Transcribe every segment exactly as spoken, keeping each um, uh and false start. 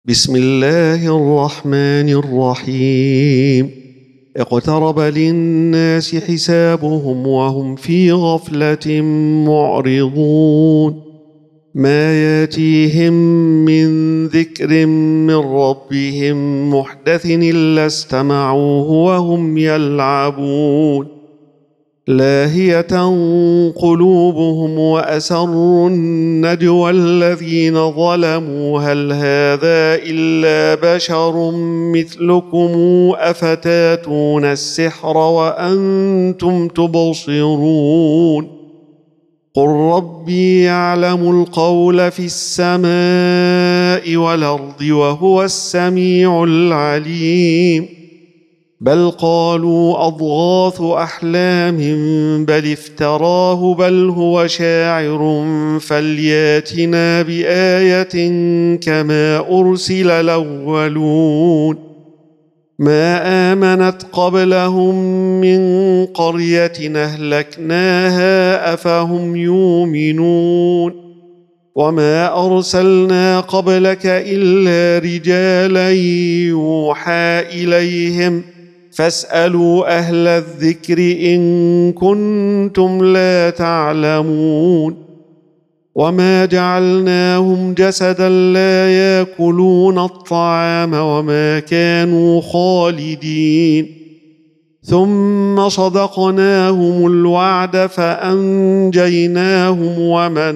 بسم الله الرحمن الرحيم. اقترب للناس حسابهم وهم في غفلة معرضون. ما ياتيهم من ذكر من ربهم محدث إلا استمعوه وهم يلعبون. لاهية قلوبهم وأسروا النجوى الذين ظلموا هل هذا إلا بشر مثلكم أفتاتون السحر وأنتم تبصرون. قل ربي يعلم القول في السماء والأرض وهو السميع العليم. بل قالوا أضغاث أحلام بل افتراه بل هو شاعر فلياتنا بآية كما أرسل الأولون. ما آمنت قبلهم من قرية أهلكناها أفهم يؤمنون. وما أرسلنا قبلك إلا رجالا يوحى إليهم فاسألوا أهل الذكر إن كنتم لا تعلمون. وما جعلناهم جسدا لا يأكلون الطعام وما كانوا خالدين. ثم صدقناهم الوعد فأنجيناهم ومن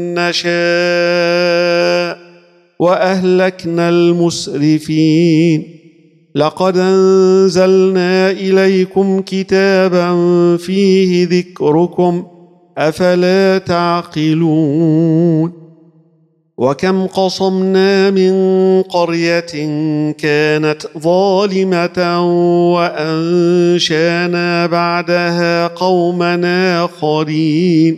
نشاء وأهلكنا المسرفين. لقد أنزلنا إليكم كتابا فيه ذكركم أفلا تعقلون. وكم قصمنا من قرية كانت ظالمة وأنشانا بعدها قوما آخرين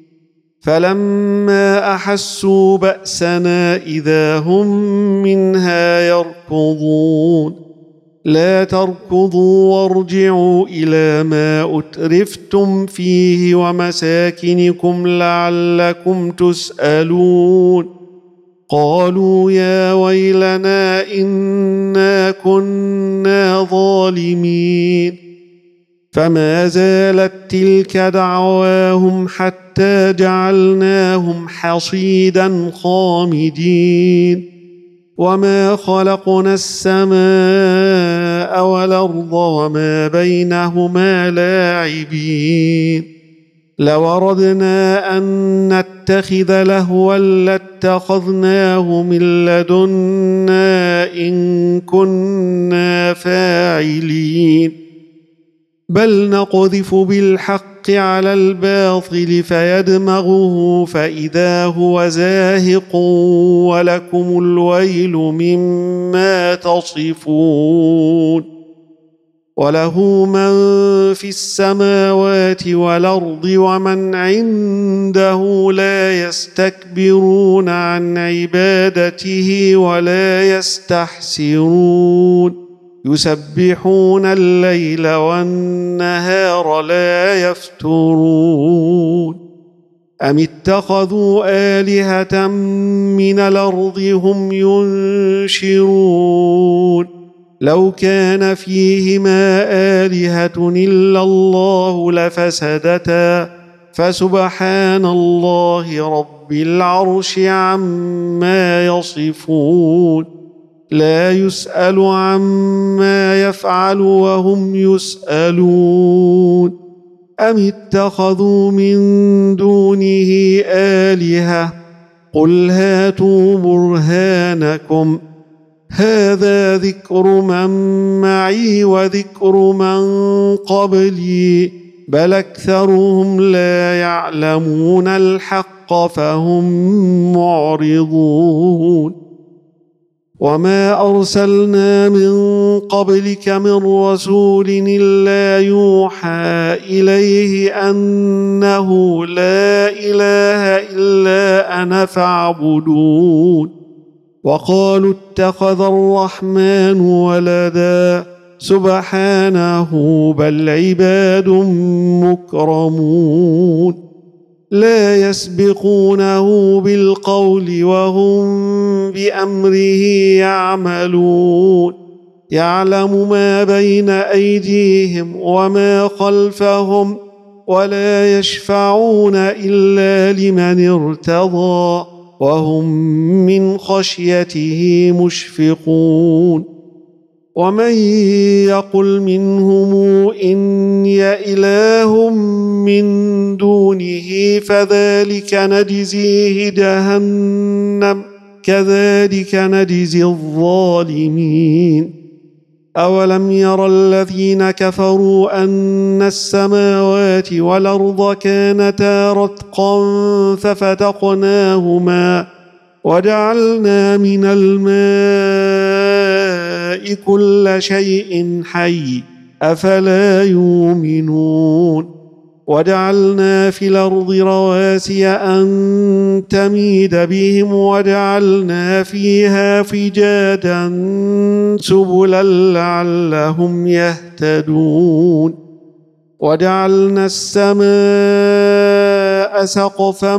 فلما أحسوا بأسنا إذا هم منها يركضون. لا تركضوا وارجعوا إلى ما أترفتم فيه ومساكنكم لعلكم تسألون. قالوا يا ويلنا إنا كنا ظالمين. فما زالت تلك دعواهم حتى جعلناهم حصيدا خامدين. وما خلقنا السماء والأرض وما بينهما لاعبين. لو أردنا أن نتخذ لهوا لاتخذناه من لدنا إن كنا فاعلين. بل نقذف بالحق على الباطل فيدمغه فإذا هو زاهق ولكم الويل مما تصفون. وله من في السماوات والأرض ومن عنده لا يستكبرون عن عبادته ولا يستحسرون. يسبحون الليل والنهار لا يفترون. أم اتخذوا آلهة من الأرض هم ينشرون. لو كان فيهما آلهة إلا الله لفسدتا فسبحان الله رب العرش عما يصفون. لا يسأل عما يفعل وهم يسألون. أم اتخذوا من دونه آلهة قل هاتوا برهانكم هذا ذكر من معي وذكر من قبلي بل أكثرهم لا يعلمون الحق فهم معرضون. وما أرسلنا من قبلك من رسول إلا يوحى إليه أنه لا إله إلا أنا فاعبدون. وقالوا اتخذ الرحمن ولدا سبحانه بل عباد مكرمون. لا يسبقونه بالقول وهم بأمره يعملون يعلم ما بين أيديهم وما خلفهم ولا يشفعون إلا لمن ارتضى وهم من خشيته مشفقون ومن يقل منهم إني إله من دونه فذلك نجزيه جهنم كذلك نجزي الظالمين أولم ير الذين كفروا أن السماوات والأرض كانتا رتقا ففتقناهما وجعلنا من الماء كل شيء حي أفلا يؤمنون وجعلنا في الأرض رواسي أن تميد بهم وجعلنا فيها فجاجا سبلا لعلهم يهتدون وجعلنا السماء سقفا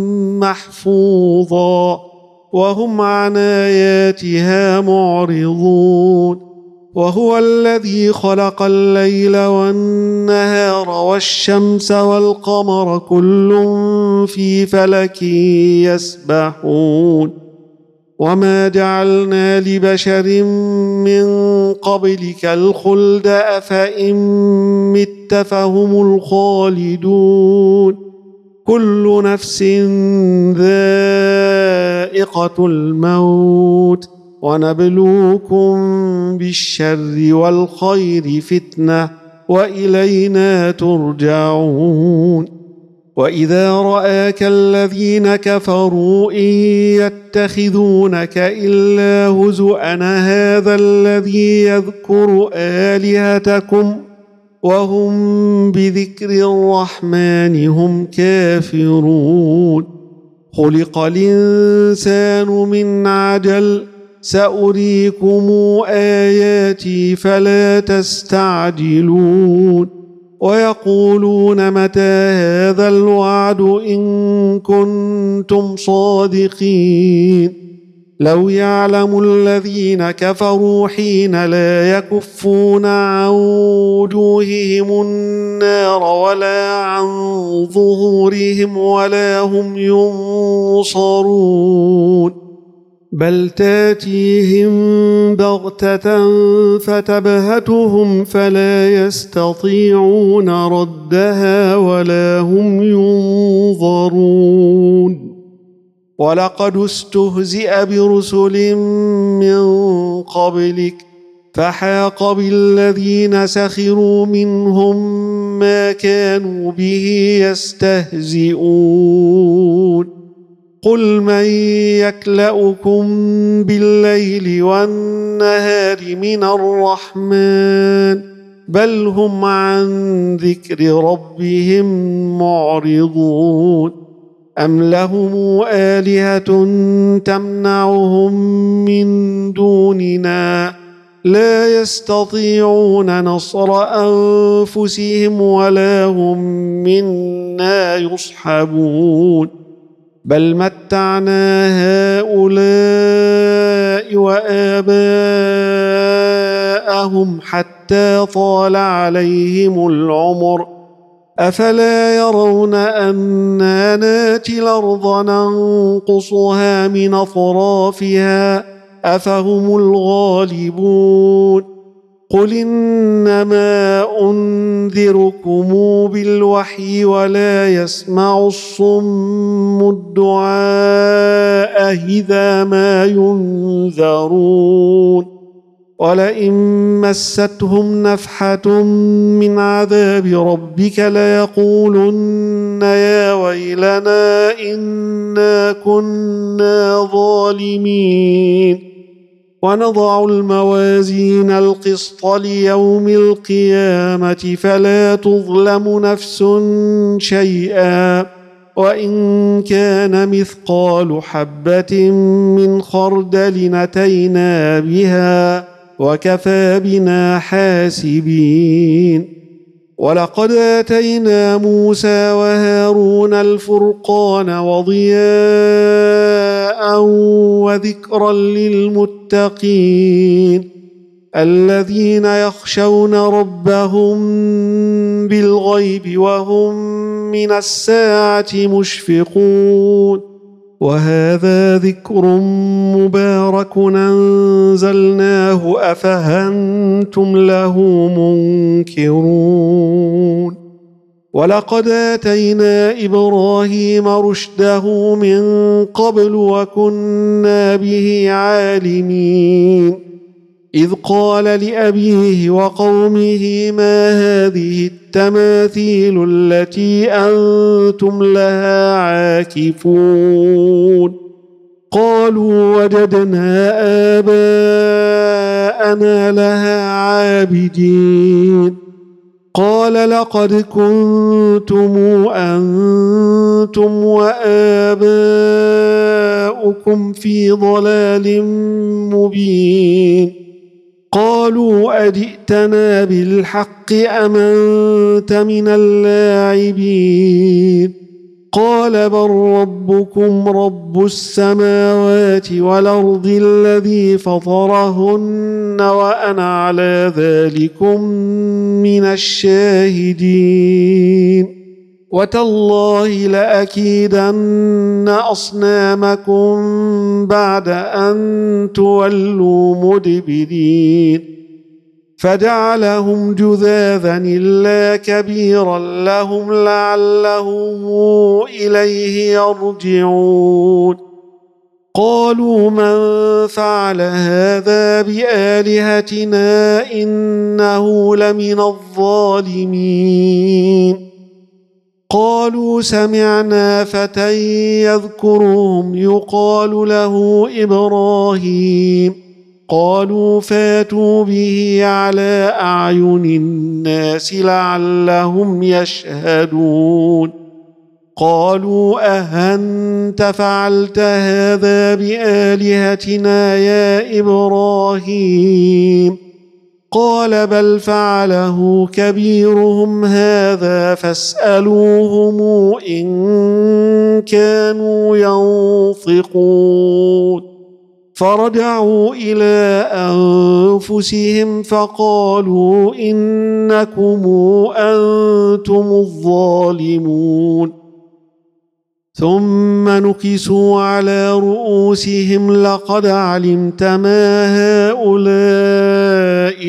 محفوظا وهم عن آياتها معرضون وهو الذي خلق الليل والنهار والشمس والقمر كل في فلك يسبحون وما جعلنا لبشر من قبلك الخلد أفإن مت فهم الخالدون كل نفس ذائقة الموت ونبلوكم بالشر والخير فتنة وإلينا ترجعون وإذا رآك الذين كفروا إن يتخذونك إلا هزؤا هذا الذي يذكر آلهتكم وهم بذكر الرحمن هم كافرون خلق الإنسان من عجل سأريكم آياتي فلا تستعجلون ويقولون متى هذا الوعد إن كنتم صادقين لو يعلم الذين كفروا حين لا يكفون عن وجوههم النار ولا عن ظهورهم ولا هم ينصرون بل تاتيهم بغتة فتبهتهم فلا يستطيعون ردها ولا هم ينظرون ولقد استهزئ برسل من قبلك فحاق بالذين سخروا منهم ما كانوا به يستهزئون قل من يكلؤكم بالليل والنهار من الرحمن بل هم عن ذكر ربهم معرضون أم لهم آلهة تمنعهم من دوننا لا يستطيعون نصر أنفسهم ولا هم منا يصحبون بل متعنا هؤلاء وآباءهم حتى طال عليهم العمر أفلا يرون أنا ناتي الأرض ننقصها من أطرافها أفهم الغالبون قل إنما أنذركم بالوحي ولا يسمع الصم الدعاء إذا ما ينذرون ولئن مستهم نفحة من عذاب ربك ليقولن يا ويلنا إنا كنا ظالمين ونضع الموازين القسط ليوم القيامة فلا تظلم نفس شيئا وإن كان مثقال حبة من خردل أتينا بها وكفى بنا حاسبين ولقد آتينا موسى وهارون الفرقان وضياء وذكرا للمتقين الذين يخشون ربهم بالغيب وهم من الساعة مشفقون وهذا ذكر مبارك أنزلناه أفأنتم له منكرون ولقد آتينا إبراهيم رشده من قبل وكنا به عالمين إذ قال لأبيه وقومه ما هذه التماثيل التي أنتم لها عاكفون قالوا وجدنا آباءنا لها عابدين قال لقد كنتم أنتم وآباؤكم في ضلال مبين قالوا أجئتنا بالحق أم أنت من اللاعبين قال بل ربكم رب السماوات والأرض الذي فطرهن وأنا على ذلكم من الشاهدين وتالله لأكيدن أصنامكم بعد أن تولوا مدبرين فجعلهم جذاذا إلا كبيرا لهم لعلهم إليه يرجعون قالوا من فعل هذا بآلهتنا إنه لمن الظالمين قالوا سمعنا فتى يذكرهم يقال له إبراهيم قالوا فاتوا به على أعين الناس لعلهم يشهدون قالوا أهنت فعلت هذا بآلهتنا يا إبراهيم قال بل فعله كبيرهم هذا فاسألوهم إن كانوا ينطقون فرجعوا إلى أنفسهم فقالوا إنكم أنتم الظالمون ثم نكسوا على رؤوسهم لقد علمت ما هؤلاء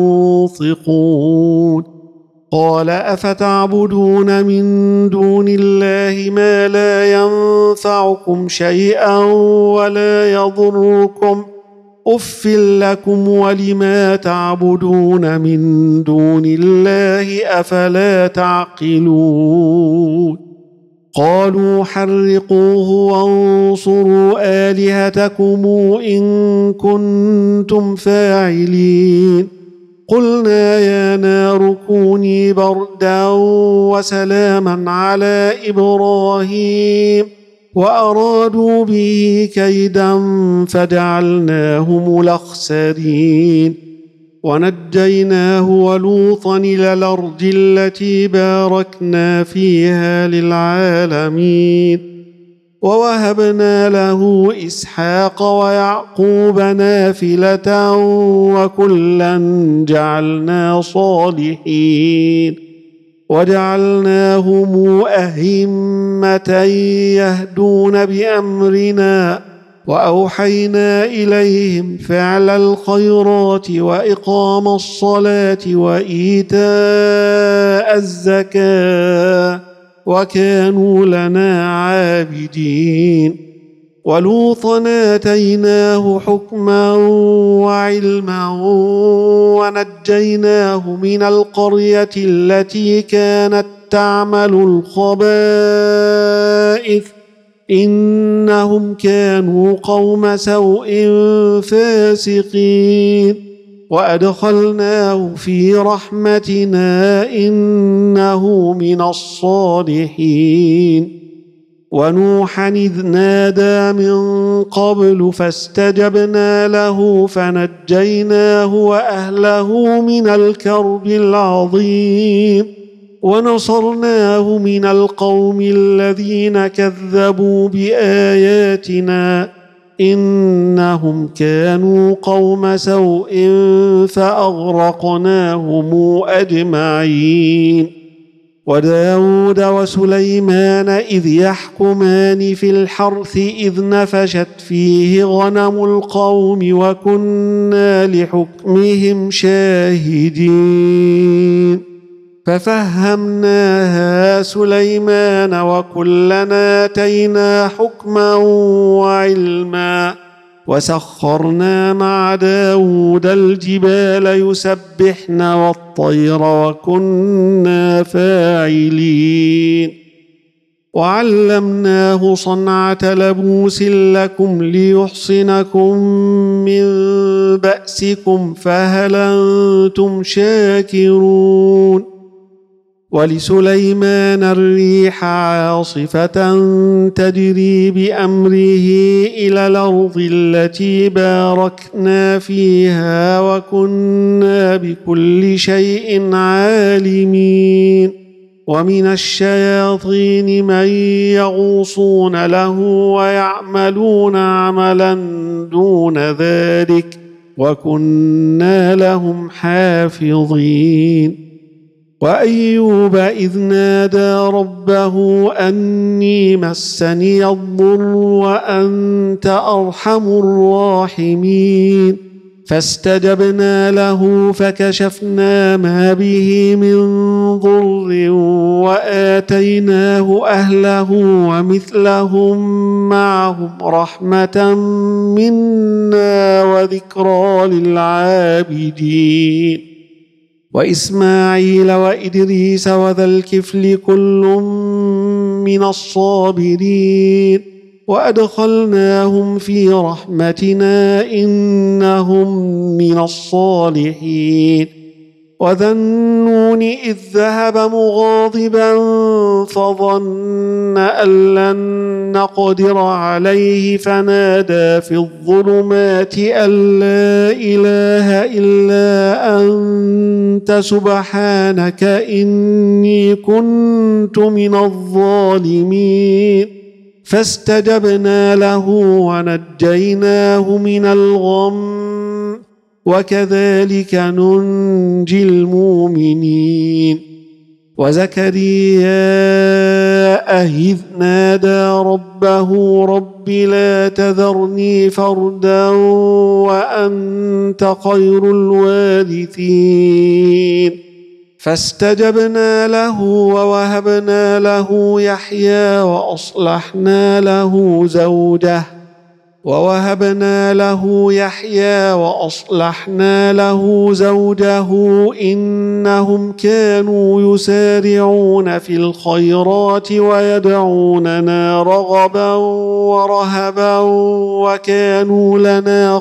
ينطقون قال أفتعبدون من دون الله ما لا ينفعكم شيئا ولا يضركم أف لكم ولما تعبدون من دون الله أفلا تعقلون قالوا حرقوه وانصروا آلهتكم إن كنتم فاعلين قلنا يا نار كوني بردا وسلاما على إبراهيم وأرادوا به كيدا فجعلناهم الأخسرين ونجيناه ولوطا إلى الأرض التي باركنا فيها للعالمين ووهبنا له إسحاق ويعقوب نافلة وكلا جعلنا صالحين وجعلناهم أئمة يهدون بأمرنا وأوحينا إليهم فعل الخيرات وإقام الصلاة وإيتاء الزكاة وكانوا لنا عابدين ولوطا آتيناه حكما وعلما ونجيناه من القرية التي كانت تعمل الخبائث إنهم كانوا قوم سوء فاسقين وأدخلناه في رحمتنا إنه من الصالحين ونوحا إذ نادى من قبل فاستجبنا له فنجيناه وأهله من الكرب العظيم ونصرناه من القوم الذين كذبوا بآياتنا إنهم كانوا قوم سوء فأغرقناهم أجمعين. وداود وسليمان إذ يحكمان في الحرث إذ نفشت فيه غنم القوم وكنا لحكمهم شاهدين ففهمناها سليمان وكلنا آتينا حكما وعلما وسخرنا مع داود الجبال يسبحن والطير وكنا فاعلين وعلمناه صنعة لبوس لكم ليحصنكم من بأسكم فهل أنتم شاكرون. ولسليمان الريح عاصفة تجري بأمره إلى الأرض التي باركنا فيها وكنا بكل شيء عالمين. ومن الشياطين من يغوصون له ويعملون عملا دون ذلك وكنا لهم حافظين. وأيوب إذ نادى ربه أني مسني الضر وأنت أرحم الراحمين فاستجبنا له فكشفنا ما به من ضر وآتيناه أهله ومثلهم معهم رحمة منا وذكرى للعابدين. وإسماعيل وإدريس وذا الكفل كل من الصابرين وأدخلناهم في رحمتنا إنهم من الصالحين. وذا النون إذ ذهب مغاضبا فظن أن لن نقدر عليه فنادى في الظلمات أن لا إله إلا أنت سبحانك إني كنت من الظالمين فاستجبنا له ونجيناه من الغم وكذلك ننجي المؤمنين. وزكريا إذ نادى ربه رب لا تذرني فردا وأنت خير الوارثين فاستجبنا له ووهبنا له يحيى وأصلحنا له زوجه ووهبنا له يحيى وأصلحنا له زوجه إنهم كانوا يسارعون في الخيرات ويدعوننا رغبا ورهبا وكانوا لنا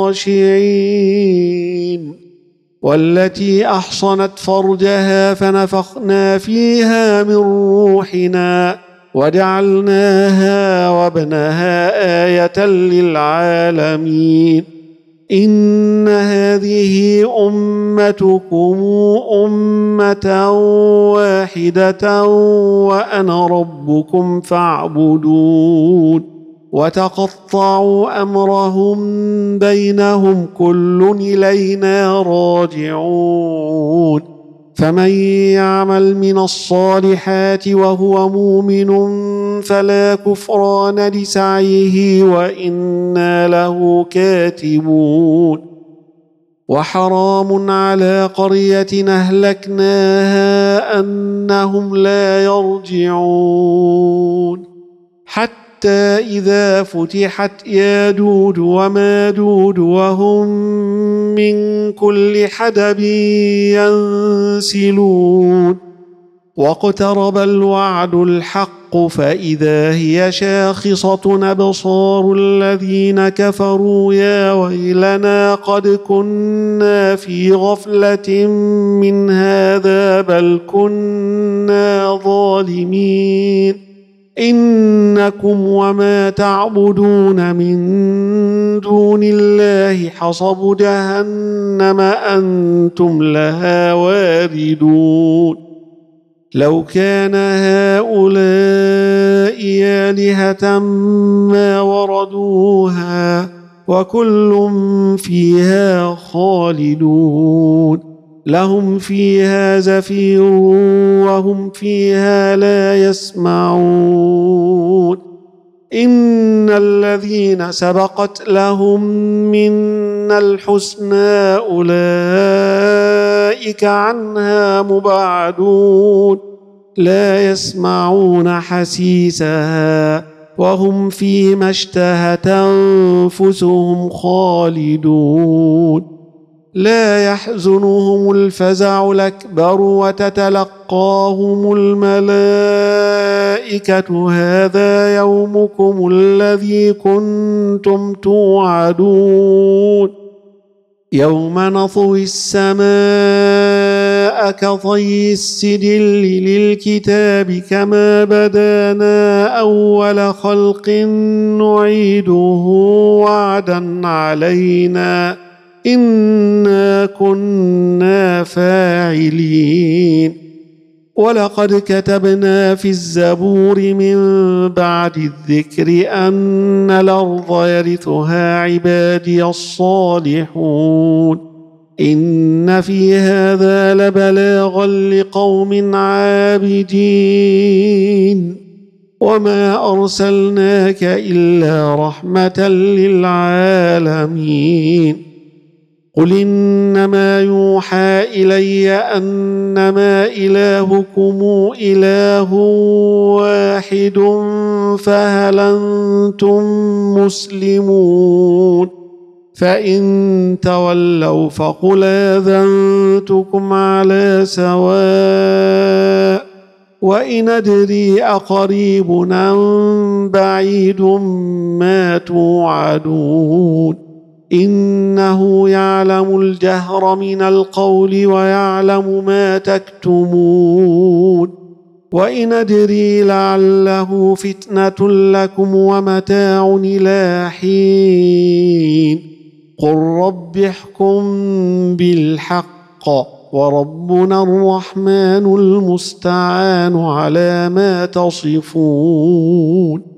خاشعين. والتي أحصنت فرجها فنفخنا فيها من روحنا وجعلناها وابنها آية للعالمين. إن هذه أمتكم أمة واحدة وأنا ربكم فاعبدون. وتقطعوا أمرهم بينهم كل إلينا راجعون. فمن يعمل من الصالحات وهو مؤمن فلا كفران لسعيه وإنا له كاتبون. وحرام على قرية أهلكناها أنهم لا يرجعون حتى إذا فتحت ياجوج وماجوج وهم من كل حدب ينسلون واقترب الوعد الحق فإذا هي شاخصة أبصار الذين كفروا يا ويلنا قد كنا في غفلة من هذا بل كنا ظالمين. إنكم وما تعبدون من دون الله حصب جهنم أنتم لها واردون. لو كان هؤلاء آلهة ما وردوها وكل فيها خالدون لهم فيها زفير وهم فيها لا يسمعون إن الذين سبقت لهم منا الحسنى أولئك عنها مبعدون لا يسمعون حسيسها وهم فيما اشتهت أنفسهم خالدون لا يحزنهم الفزع الأكبر وتتلقاهم الملائكة هذا يومكم الذي كنتم توعدون يوم نطوي السماء كطي السجل للكتاب كما بدانا أول خلق نعيده وعدا علينا إنا كنا فاعلين ولقد كتبنا في الزبور من بعد الذكر أن الأرض يرثها عبادي الصالحون إن في هذا لبلاغا لقوم عابدين وما أرسلناك إلا رحمة للعالمين قل إنما يوحى إلي أنما إلهكم إله واحد فهل أنتم مسلمون فإن تولوا فقل آذنتكم على سواء وإن أدري أقريب أم بعيد ما توعدون إنه يعلم الجهر من القول ويعلم ما تكتمون وإن أدري لعله فتنة لكم ومتاع إلى حين قل رب احكم بالحق وربنا الرحمن المستعان على ما تصفون